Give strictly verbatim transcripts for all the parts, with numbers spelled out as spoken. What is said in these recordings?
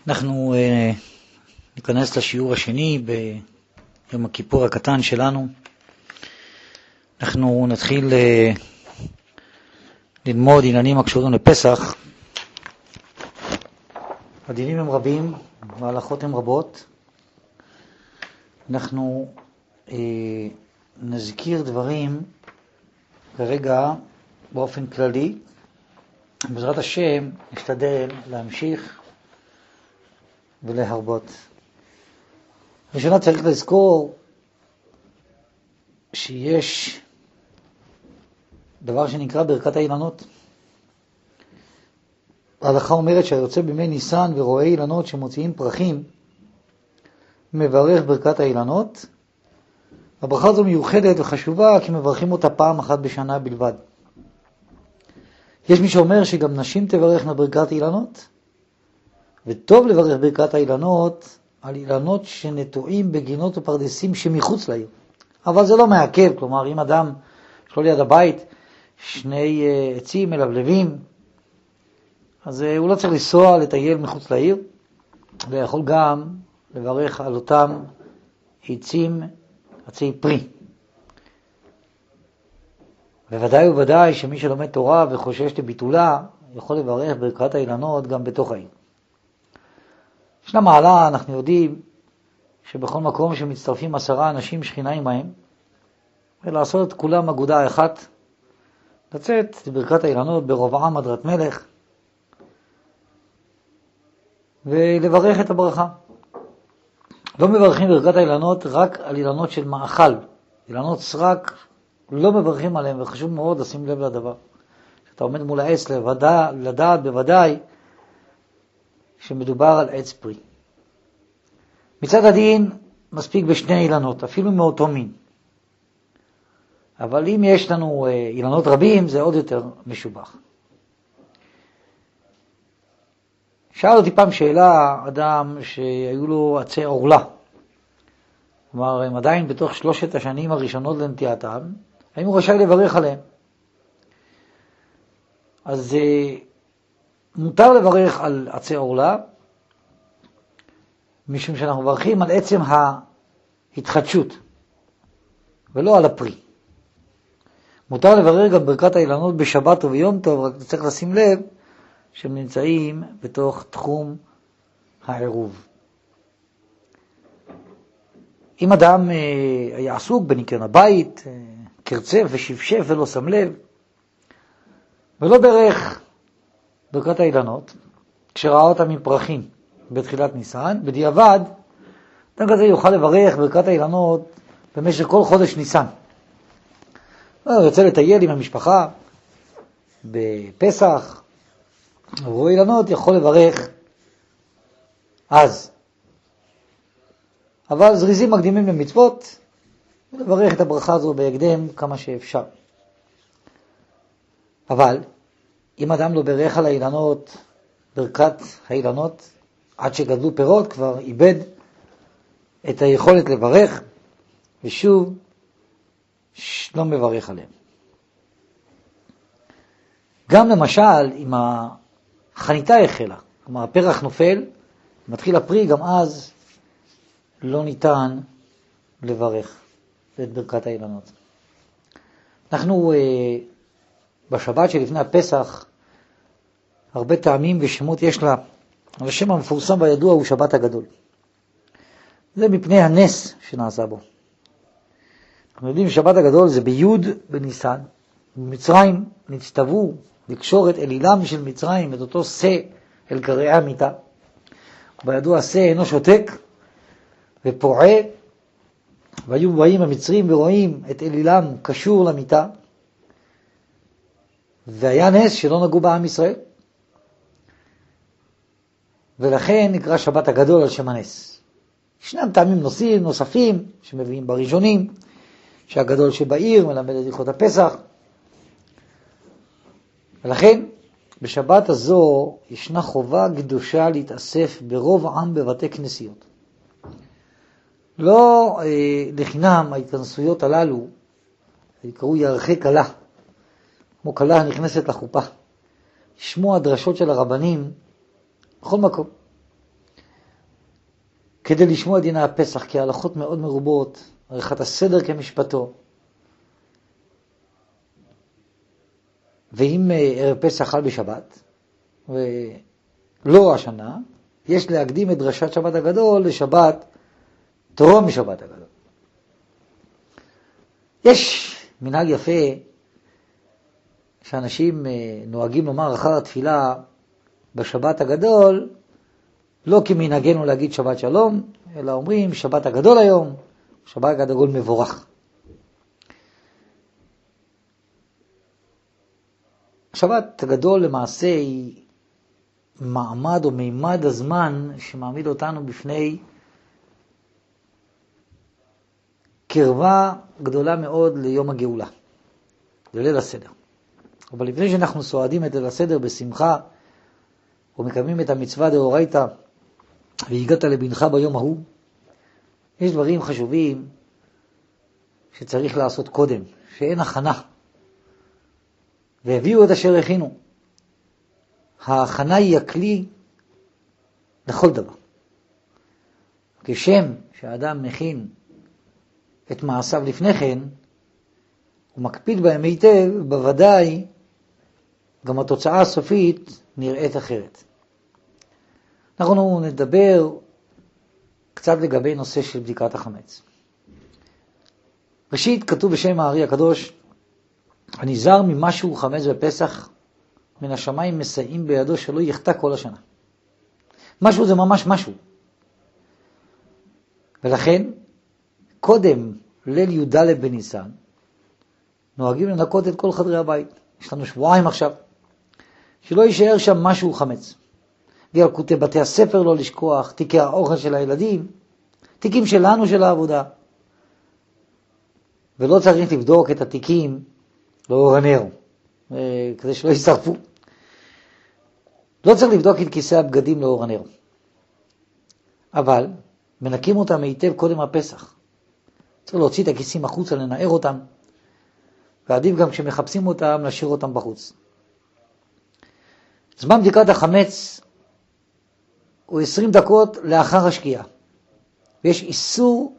אנחנו uh, ניכנס לשיעור השני ביום הכיפור הקטן שלנו. אנחנו נתחיל uh, ללמוד עניינים הקשורים לפסח. הדינים הם רבים וההלכות הם רבות. אנחנו uh, נזכיר דברים כרגע באופן כללי. בעזרת השם נשתדל להמשיך ולהרבות. ראשונה צריך לזכור שיש דבר שנקרא ברכת האילנות. ההלכה אומרת שהיוצא בימי ניסן ורואה אילנות שמוציאים פרחים מברך ברכת האילנות. הברכה הזו מיוחדת וחשובה כי מברכים אותה פעם אחת בשנה בלבד. יש מי שאומר שגם נשים תברכנה ברכת אילנות, וטוב לברך ברכת האילנות על אילנות שנטועים בגינות ופרדסים שמחוץ לעיר. אבל זה לא מעכב, כלומר אם אדם יש לו ליד הבית שני עצים מלבלבים, אז הוא לא צריך לנסוע לטייל מחוץ לעיר, ויכול גם לברך על אותם עצים, עצי פרי. בוודאי ובוודאי שמי שלומד תורה וחושש לביטולה יכול לברך ברכת האילנות גם בתוך העיר. ישנה מעלה, אנחנו יודעים שבכל מקום שמצטרפים עשרה אנשים שכינה עמהם, ולעשות את כולם אגודה אחת, לצאת בברכת האילנות ברובעם הדרת מלך, ולברך את הברכה. לא מברכים ברכת האילנות רק על אילנות של מאכל, אילנות סרק לא מברכים עליהם, וחשוב מאוד לשים לב לדבר. כשאתה עומד מול העץ לבדע, לדעת בוודאי שמדובר על עץ פרי. מצד הדין מספיק בשני אילנות, אפילו מאותו מין. אבל אם יש לנו אילנות רבים, זה עוד יותר משובח. שאל אותי פעם שאלה אדם שהיו לו עצי עורלה. כלומר, הם עדיין בתוך שלושת השנים הראשונות לנטיעתם, האם הוא רשאי לברך עליהם? אז מותר לברך על עצי עורלה, משום שאנחנו מברכים על עצם ההתחדשות, ולא על הפרי. מותר לברך גם ברכת האילנות בשבת וביום טוב, רק צריך לשים לב שהם נמצאים בתוך תחום העירוב. אם אדם היה עסוק בניקיון הבית, קרצף ושפשף ולא שם לב, ולא ברך ברכת האילנות, כשראה אותם עם פרחים בתחילת ניסן, בדיעבד, אדם כזה יוכל לברך ברכת האילנות במשך כל חודש ניסן. הוא יוצא לטייל עם המשפחה בפסח, ורואה אילנות יכול לברך אז. אבל זריזים מקדימים למצוות, ולברך את הברכה הזו בהקדם כמה שאפשר. אבל אם אדם לא ברך על האילנות, ברכת האילנות, עד שגדלו פירות, כבר איבד את היכולת לברך, ושוב לא מברך עליהם. גם למשל, אם החניתה החלה, כלומר הפרח נופל, מתחיל הפרי, גם אז לא ניתן לברך את ברכת האילנות. אנחנו אה, בשבת שלפני הפסח, הרבה טעמים ושמות יש לה, אבל השם המפורסם והידוע הוא שבת הגדול. זה מפני הנס שנעשה בו. אנחנו יודעים ששבת הגדול זה ביוד בניסן. במצרים נצטוו לקשור את אלילם של מצרים, את אותו שא אל קרעי המיטה. בידוע שא אינו שותק ופועה, והיו באים המצרים ורואים את אלילם קשור למיטה, והיה נס שלא נגעו בעם ישראל. ולכן נקרא שבת הגדול על שם הנס. ישנם טעמים נוספים, נוספים שמביאים בראשונים, שהגדול שבעיר מלמד את הלכות הפסח. ולכן בשבת הזו ישנה חובה קדושה להתאסף ברוב עם בבתי כנסיות. לא אה, לחינם ההתכנסויות הללו יקראו ירחי קלה, כמו קלה הנכנסת לחופה. לשמוע דרשות של הרבנים בכל מקום. כדי לשמוע את דיני הפסח, כי ההלכות מאוד מרובות, עריכת הסדר כמשפטו. ואם ערב פסח חל בשבת, ולא השנה, יש להקדים את דרשת שבת הגדול לשבת טרום משבת הגדול. יש מנהג יפה שאנשים נוהגים לומר אחר התפילה בשבת הגדול, לא כמנהגנו להגיד שבת שלום, אלא אומרים שבת הגדול היום, שבת הגדול מבורך. שבת הגדול למעשה היא מעמד או מימד הזמן שמעמיד אותנו בפני קרבה גדולה מאוד ליום הגאולה, לליל הסדר. אבל לפני שאנחנו סועדים את ליל הסדר בשמחה, ומקיימים את המצווה דאורייתא, והגעת לבנך ביום ההוא, יש דברים חשובים שצריך לעשות קודם, שאין הכנה. והביאו את אשר הכינו. ההכנה היא הכלי לכל דבר. כשם שהאדם מכין את מעשיו לפני כן, הוא מקפיד בהם היטב, בוודאי גם התוצאה הסופית נראית אחרת. אנחנו נדבר קצת לגבי נושא של בדיקת החמץ. ראשית, כתוב בשם הארי הקדוש, הנזהר ממשהו חמץ בפסח, מן השמיים מסייעים בידו שלא יחטא כל השנה. משהו זה ממש משהו. ולכן, קודם ליל י"ד בניסן, נוהגים לנקות את כל חדרי הבית. יש לנו שבועיים עכשיו. שלא יישאר שם משהו חמץ. וילקוטי בתי הספר לא לשכוח, תיקי האוכל של הילדים, תיקים שלנו של העבודה. ולא צריך לבדוק את התיקים לאור הנר, כדי שלא יישרפו. לא צריך לבדוק את כיסא הבגדים לאור הנר. אבל מנקים אותם היטב קודם הפסח. צריך להוציא את הכיסים החוצה, לנער אותם. ועדיף גם כשמחפשים אותם, להשאיר אותם בחוץ. זמן בדיקת החמץ הוא עשרים דקות לאחר השקיעה. ויש איסור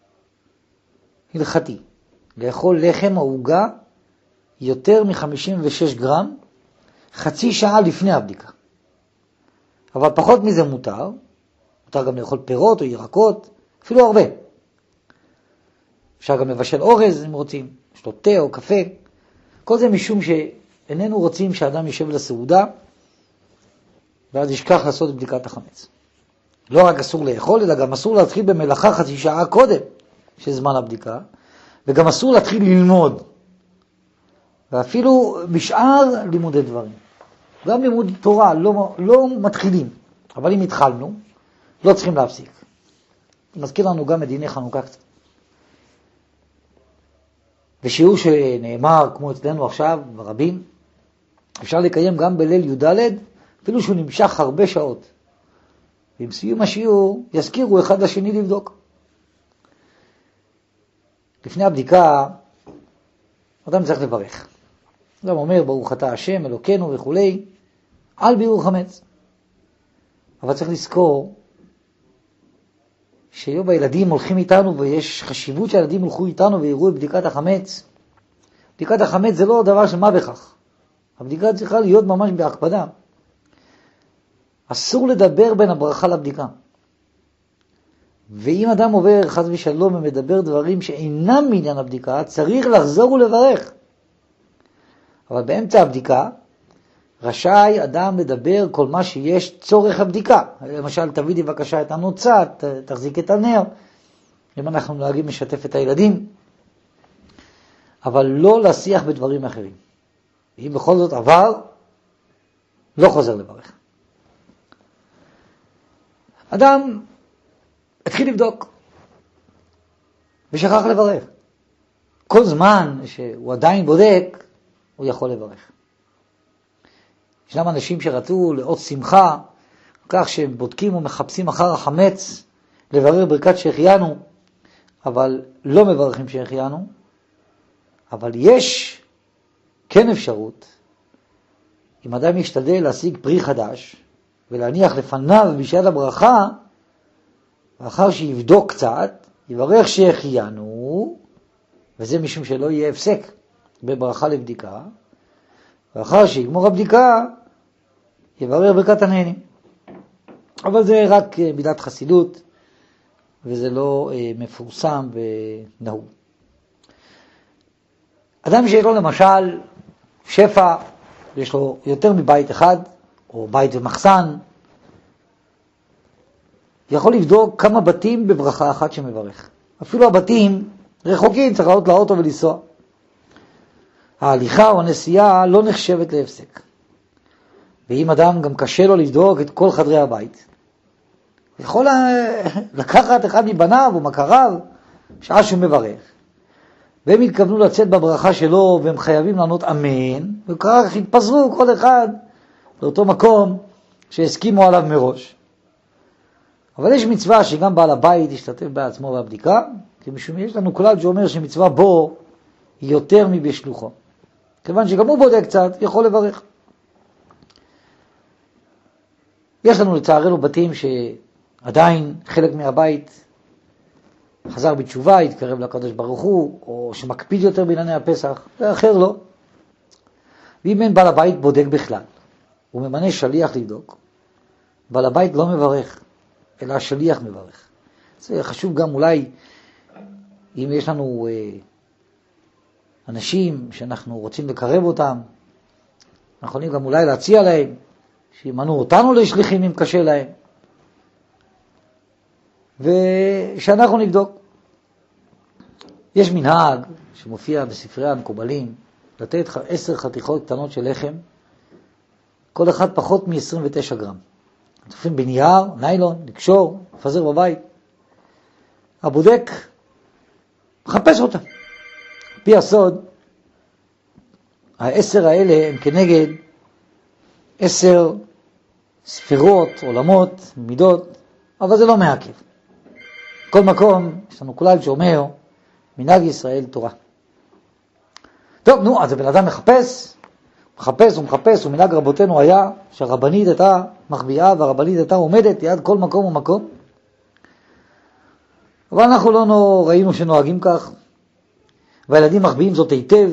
הלכתי לאכול לחם או עוגה יותר מ-חמישים ושש גרם חצי שעה לפני הבדיקה. אבל פחות מזה מותר. מותר גם לאכול פירות או ירקות, אפילו הרבה. אפשר גם לבשל אורז אם רוצים, יש לו תה או קפה. כל זה משום שאיננו רוצים שאדם יישב לסעודה ואז ישכח לעשות בדיקת החמץ. לא רק אסור לאכול, אלא גם אסור להתחיל במלאכה חצי שעה קודם של זמן הבדיקה, וגם אסור להתחיל ללמוד. ואפילו בשאר לימודי דברים. גם לימוד תורה לא, לא מתחילים, אבל אם התחלנו, לא צריכים להפסיק. מזכיר לנו גם את דיני חנוכה קצת. ושיעור שנאמר, כמו אצלנו עכשיו, ברבים, אפשר לקיים גם בליל י"ד, אפילו שהוא נמשך הרבה שעות. ועם סיום השיעור, יזכירו אחד לשני לבדוק. לפני הבדיקה, אדם צריך לברך. אדם אומר, ברוך אתה השם, אלוקינו וכו', על בירור חמץ. אבל צריך לזכור, שיום הילדים הולכים איתנו, ויש חשיבות שהילדים הולכו איתנו ויראו את בדיקת החמץ. בדיקת החמץ זה לא דבר של מה בכך. הבדיקה צריכה להיות ממש בהקפדה. אסור לדבר בין הברכה לבדיקה. ואם אדם עובר חס ושלום ומדבר דברים שאינם מעניין הבדיקה, צריך לחזור ולברך. אבל באמצע הבדיקה, רשאי אדם לדבר כל מה שיש צורך הבדיקה. למשל, תביא לי בבקשה את הנוצה, תחזיק את הנר. אם אנחנו נוהגים לשתף את הילדים. אבל לא להשיח בדברים אחרים. אם בכל זאת עבר, לא חוזר לברך. אדם התחיל לבדוק, ושכח לברך. כל זמן שהוא עדיין בודק, הוא יכול לברך. ישנם אנשים שרצו לאות שמחה, כך שהם בודקים ומחפשים אחר החמץ, לברר ברכת שהחיינו, אבל לא מברכים שהחיינו. אבל יש כן אפשרות, אם אדם ישתדל להשיג פרי חדש, ולהניח לפניו בשעת הברכה, ואחר שיבדוק קצת, יברך שהחיינו, וזה משום שלא יהיה הפסק בברכה לבדיקה, ואחר שיגמור הבדיקה, יברך ברכת הנהנים. אבל זה רק מידת חסידות, וזה לא אה, מפורסם ונהוג. אדם שיש לו למשל שפע, יש לו יותר מבית אחד, או בית ומחסן, יכול לבדוק כמה בתים בברכה אחת שמברך. אפילו הבתים רחוקים, צריך לעלות לאוטו ולנסוע. ההליכה או הנסיעה לא נחשבת להפסק. ואם אדם גם קשה לו לבדוק את כל חדרי הבית, יכול לקחת אחד מבניו או מכריו, שעה שהוא מברך. והם התכוונו לצאת בברכה שלו, והם חייבים לענות אמן, וכך התפזרו כל אחד לאותו מקום שהסכימו עליו מראש. אבל יש מצווה שגם בעל הבית ישתתף בעצמו בבדיקה, כי משום יש לנו כלל שאומר שמצווה בו היא יותר מבשלוחו. כיוון שגם הוא בודק קצת, יכול לברך. יש לנו לצערנו בתים שעדיין חלק מהבית חזר בתשובה, התקרב לקדוש ברוך הוא, או שמקפיד יותר בענייני הפסח, ואחר לא. ואם אין בעל הבית בודק בכלל, הוא ממנה שליח לבדוק, בעל הבית לא מברך, אלא השליח מברך. זה חשוב גם אולי, אם יש לנו אה, אנשים שאנחנו רוצים לקרב אותם, אנחנו יכולים גם אולי להציע להם, שימנו אותנו לשליחים אם קשה להם, ושאנחנו נבדוק. יש מנהג שמופיע בספרי המקובלים, לתת עשר חתיכות קטנות של לחם, כל אחד פחות מ-עשרים ותשע גרם. תופים בנייר, ניילון, לקשור, לפזר בבית. הבודק מחפש אותה. פי הסוד, העשר האלה הם כנגד עשר ספירות, עולמות, מידות, אבל זה לא מעכב. כל מקום, יש לנו כלל שאומר, מנהג ישראל תורה. טוב, נו, אז הבן אדם מחפש, מחפש ומחפש, ומנהג רבותינו היה שהרבנית הייתה מחביאה והרבנית הייתה עומדת ליד כל מקום ומקום. אבל אנחנו לא ראינו שנוהגים כך, והילדים מחביאים זאת היטב,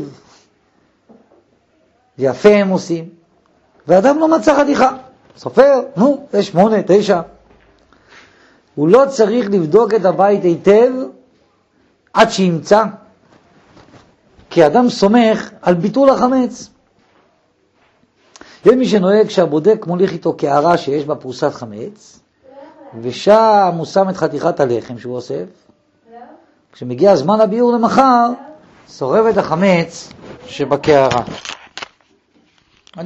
ויפה הם עושים, והאדם לא מצא חתיכה. סופר, נו, יש שמונה, תשע. הוא לא צריך לבדוק את הבית היטב עד שימצא, כי האדם סומך על ביטול החמץ. יש מי שנוהג שהבודק מוליך איתו קערה שיש בה פרוסת חמץ, ושם הוא שם את חתיכת הלחם שהוא אוסף. כשמגיע הזמן הביאור למחר, שורב את החמץ שבקערה.